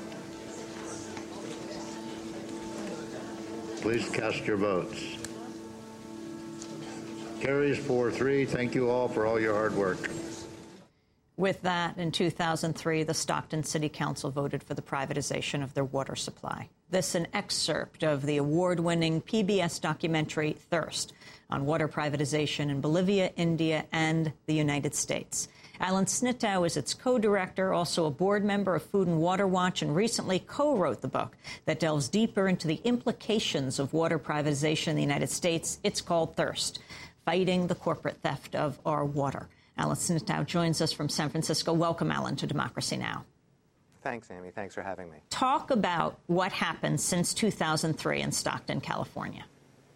Please cast your votes. Carries 4-3. Thank you all for all your hard work. With that, in 2003, the Stockton City Council voted for the privatization of their water supply. This an excerpt of the award-winning PBS documentary Thirst on water privatization in Bolivia, India, and the United States. Alan Snitow is its co-director, also a board member of Food and Water Watch, and recently co-wrote the book that delves deeper into the implications of water privatization in the United States. It's called Thirst, Fighting the Corporate Theft of Our Water. Alan Snitow joins us from San Francisco. Welcome, Alan, to Democracy Now! Thanks, Amy. Thanks for having me. Talk about what happened since 2003 in Stockton, California.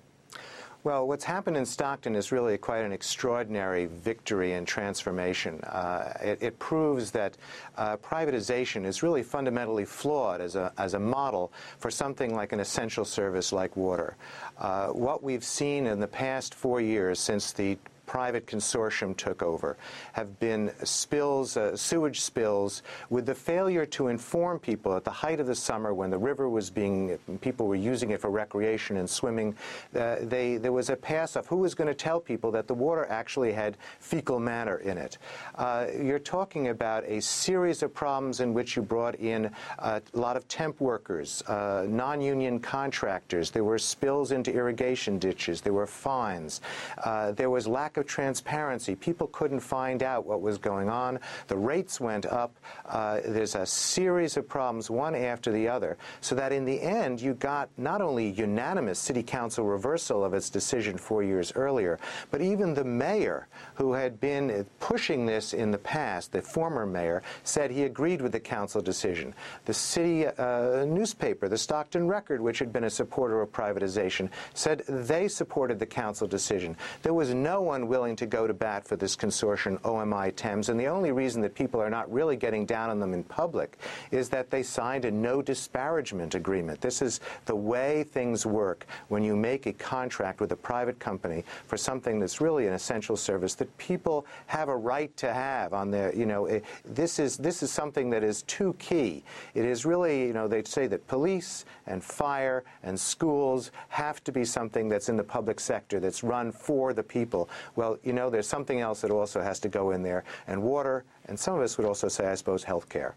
Well, what's happened in Stockton is really quite an extraordinary victory and transformation. It proves that privatization is really fundamentally flawed as a model for something like an essential service like water. What we've seen in the past 4 years since the private consortium took over have been spills, sewage spills, with the failure to inform people at the height of the summer when the river was people were using it for recreation and swimming. There was a pass-off. Who was going to tell people that the water actually had fecal matter in it? You're talking about a series of problems in which you brought in a lot of temp workers, non-union contractors. There were spills into irrigation ditches. There were fines. There was lack of transparency. People couldn't find out what was going on. The rates went up. There's a series of problems, one after the other, so that in the end you got not only unanimous city council reversal of its decision 4 years earlier, but even the mayor, who had been pushing this in the past, the former mayor, said he agreed with the council decision. The city newspaper, the Stockton Record, which had been a supporter of privatization, said they supported the council decision. There was no one been willing to go to bat for this consortium, OMI Thames, and the only reason that people are not really getting down on them in public is that they signed a no disparagement agreement. This is the way things work when you make a contract with a private company for something that's really an essential service that people have a right to have on their, this is something that is too key. It is really, they say that police and fire and schools have to be something that's in the public sector, that's run for the people. Well, there's something else that also has to go in there, and water, and some of us would also say, I suppose, health care.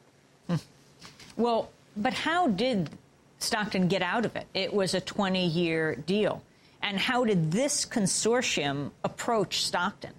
Well, but how did Stockton get out of it? It was a 20-year deal. And how did this consortium approach Stockton?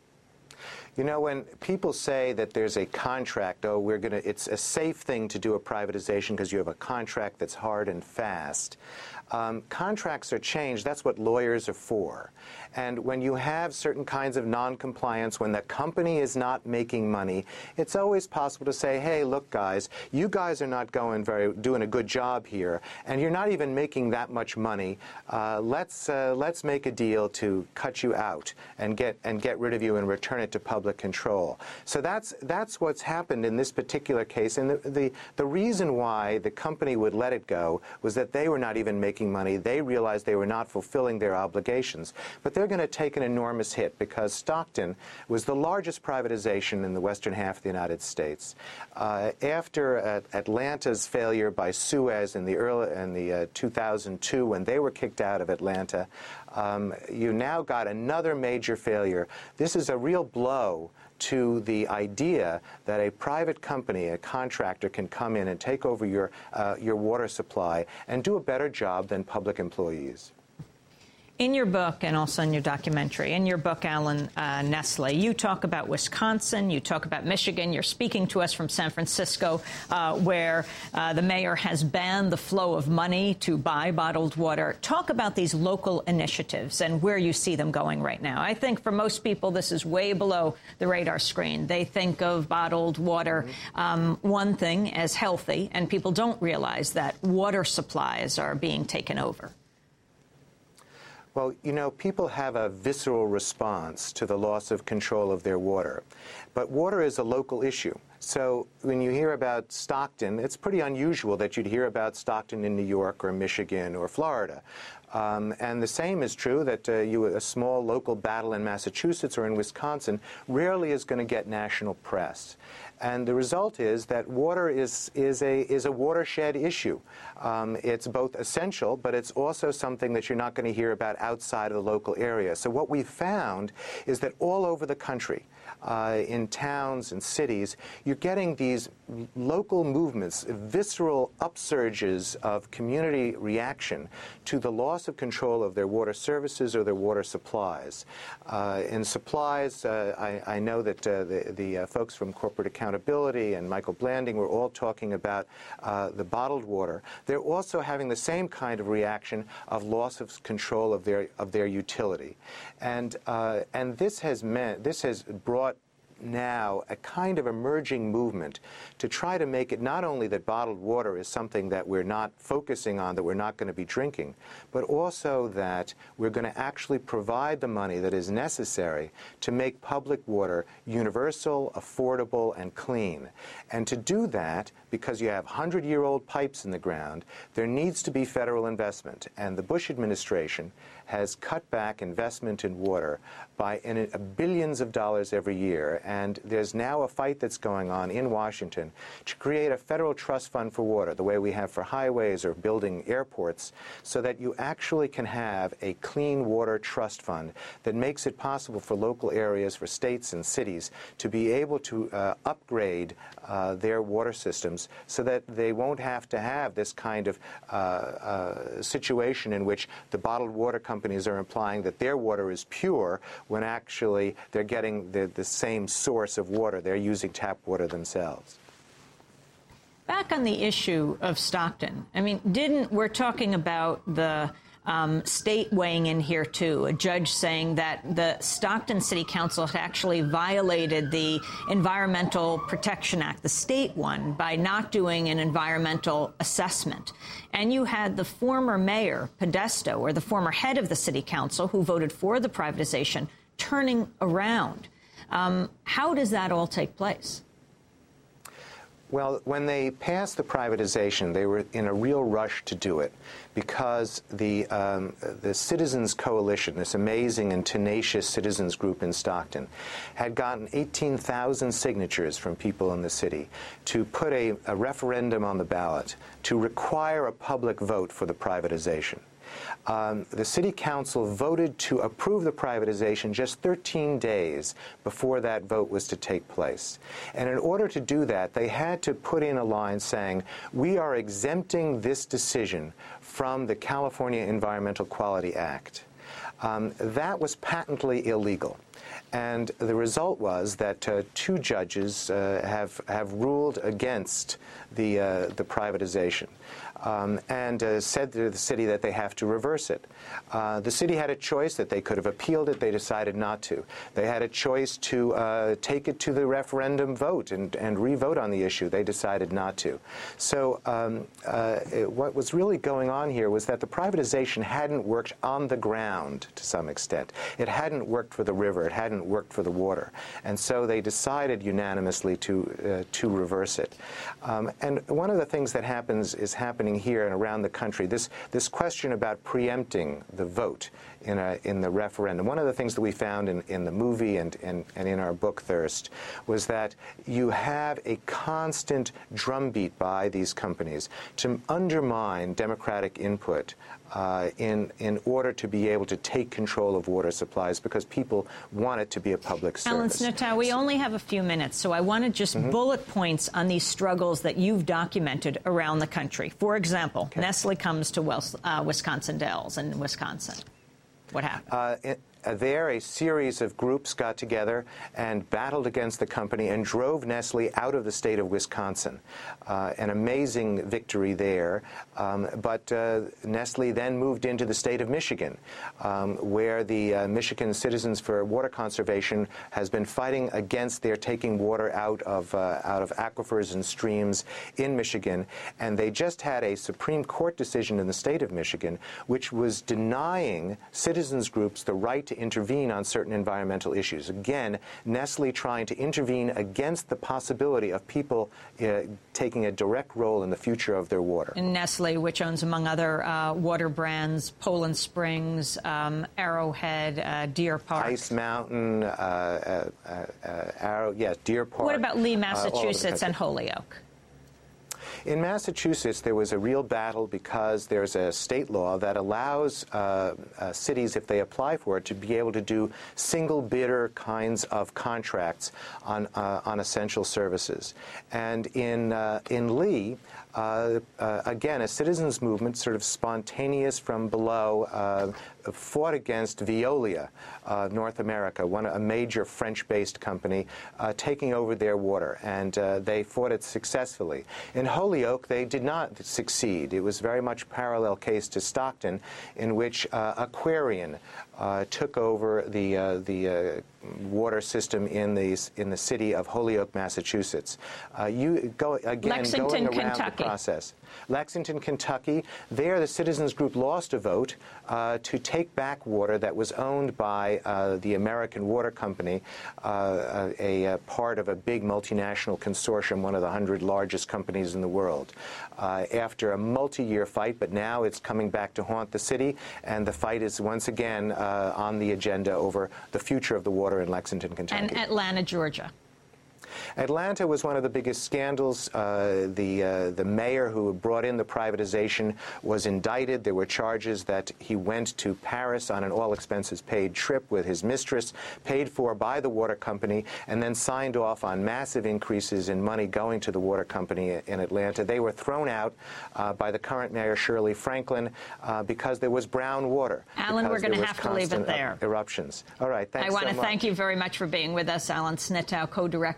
When people say that there's a contract, it's a safe thing to do a privatization because you have a contract that's hard and fast. Contracts are changed. That's what lawyers are for. And when you have certain kinds of noncompliance, when the company is not making money, it's always possible to say, hey, look, guys, you guys are not doing a good job here, and you're not even making that much money. Let's make a deal to cut you out and get rid of you and return it to public control. So that's what's happened in this particular case. And the reason why the company would let it go was that they were not even making money. They realized they were not fulfilling their obligations. But they're going to take an enormous hit because Stockton was the largest privatization in the western half of the United States. After Atlanta's failure by Suez in the 2002, when they were kicked out of Atlanta, you now got another major failure. This is a real blow to the idea that a private company, a contractor, can come in and take over your water supply and do a better job than public employees. In your book, and also in your documentary, in your book, Alan Nestle, you talk about Wisconsin, you talk about Michigan. You're speaking to us from San Francisco, where the mayor has banned the flow of money to buy bottled water. Talk about these local initiatives and where you see them going right now. I think for most people, this is way below the radar screen. They think of bottled water, one thing, as healthy, and people don't realize that water supplies are being taken over. Well, people have a visceral response to the loss of control of their water. But water is a local issue. So when you hear about Stockton, it's pretty unusual that you'd hear about Stockton in New York or Michigan or Florida. And the same is true that a small local battle in Massachusetts or in Wisconsin rarely is going to get national press. And the result is that water is a watershed issue. It's both essential, but it's also something that you're not going to hear about outside of the local area. So what we've found is that all over the country, in towns and cities, you're getting these local movements, visceral upsurges of community reaction to the loss of control of their water services or their water supplies. In supplies, I know that the folks from Corporate Accountability and Michael Blanding were all talking about the bottled water. They're also having the same kind of reaction of loss of control of their utility. And this has brought now a kind of emerging movement to try to make it not only that bottled water is something that we're not focusing on, that we're not going to be drinking, but also that we're going to actually provide the money that is necessary to make public water universal, affordable, and clean. And to do that, because you have 100-year-old pipes in the ground, there needs to be federal investment. And the Bush administration has cut back investment in water by billions of dollars every year. And there's now a fight that's going on in Washington to create a federal trust fund for water, the way we have for highways or building airports, so that you actually can have a clean water trust fund that makes it possible for local areas, for states and cities, to be able to upgrade their water systems so that they won't have to have this kind of situation in which the bottled water companies are implying that their water is pure when actually they're getting the same source of water. They're using tap water themselves. Back on the issue of Stockton, I mean, we're talking about the state weighing in here, too, a judge saying that the Stockton City Council had actually violated the Environmental Protection Act, the state one, by not doing an environmental assessment. And you had the former mayor, Podesta, or the former head of the city council, who voted for the privatization, turning around. How does that all take place? Well, when they passed the privatization, they were in a real rush to do it because the Citizens Coalition, this amazing and tenacious citizens group in Stockton, had gotten 18,000 signatures from people in the city to put a referendum on the ballot to require a public vote for the privatization. The City Council voted to approve the privatization just 13 days before that vote was to take place. And in order to do that, they had to put in a line saying, we are exempting this decision from the California Environmental Quality Act. That was patently illegal. And the result was that two judges have ruled against the privatization. And said to the city that they have to reverse it. The city had a choice that they could have appealed it. They decided not to. They had a choice to take it to the referendum vote and re-vote on the issue. They decided not to. So what was really going on here was that the privatization hadn't worked on the ground to some extent. It hadn't worked for the river. It hadn't worked for the water. And so they decided unanimously to reverse it. And one of the things that is happening here and around the country, this question about preempting the vote in the referendum. One of the things that we found in the movie and in our book Thirst was that you have a constant drumbeat by these companies to undermine democratic input in order to be able to take control of water supplies because people want it to be a public service. Alan Snitow, we only have a few minutes, so I want to just bullet points on these struggles that you've documented around the country. For example, Nestle comes to Wisconsin Dells in Wisconsin. What happened? There, a series of groups got together and battled against the company and drove Nestle out of the state of Wisconsin. An amazing victory there. But Nestle then moved into the state of Michigan, where the Michigan Citizens for Water Conservation has been fighting against their taking water out of aquifers and streams in Michigan. And they just had a Supreme Court decision in the state of Michigan which was denying citizens groups the right to intervene on certain environmental issues. Again, Nestle trying to intervene against the possibility of people taking a direct role in the future of their water. And Nestle, which owns, among other water brands, Poland Springs, Arrowhead, Deer Park. Ice Mountain, Deer Park. What about Lee, Massachusetts, and Holyoke? In Massachusetts, there was a real battle because there's a state law that allows cities, if they apply for it, to be able to do single bidder kinds of contracts on essential services. And in Lee, again, a citizens movement, sort of spontaneous from below, fought against Veolia, North America, a major French-based company, taking over their water, and they fought it successfully. In Holyoke, they did not succeed. It was very much a parallel case to Stockton, in which Aquarian took over the water system in the city of Holyoke, Massachusetts. Lexington, Kentucky. Process. Lexington, Kentucky, there the citizens group lost a vote to take back water that was owned by the American Water Company, a part of a big multinational consortium, one of the 100 largest companies in the world. After a multi-year fight, but now it's coming back to haunt the city, and the fight is once again on the agenda over the future of the water in Lexington, Kentucky. And Atlanta, Georgia. Atlanta was one of the biggest scandals. The mayor who brought in the privatization was indicted. There were charges that he went to Paris on an all-expenses-paid trip with his mistress, paid for by the water company, and then signed off on massive increases in money going to the water company in Atlanta. They were thrown out by the current mayor, Shirley Franklin, because there was brown water. Alan, we're going to have to leave it there. Eruptions. All right, thanks so much. I want to thank you very much for being with us. Alan Snitow, co-director of the PBS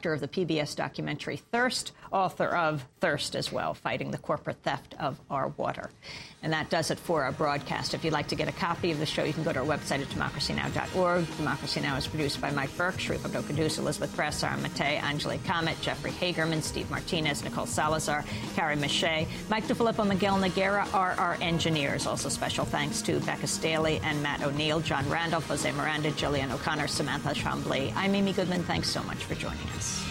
PBS documentary Thirst, author of Thirst as well, Fighting the Corporate Theft of Our Water. And that does it for our broadcast. If you'd like to get a copy of the show, you can go to our website at democracynow.org. Democracy Now! Is produced by Mike Burke, Sharif Abdel-Qaddus, Elizabeth Press, Sarah Matei, Angelique Comet, Jeffrey Hagerman, Steve Martinez, Nicole Salazar, Carrie Mache, Mike DeFilippo, Miguel Noguera are our engineers. Also special thanks to Becca Staley and Matt O'Neill, John Randolph, Jose Miranda, Jillian O'Connor, Samantha Chambly. I'm Amy Goodman. Thanks so much for joining us.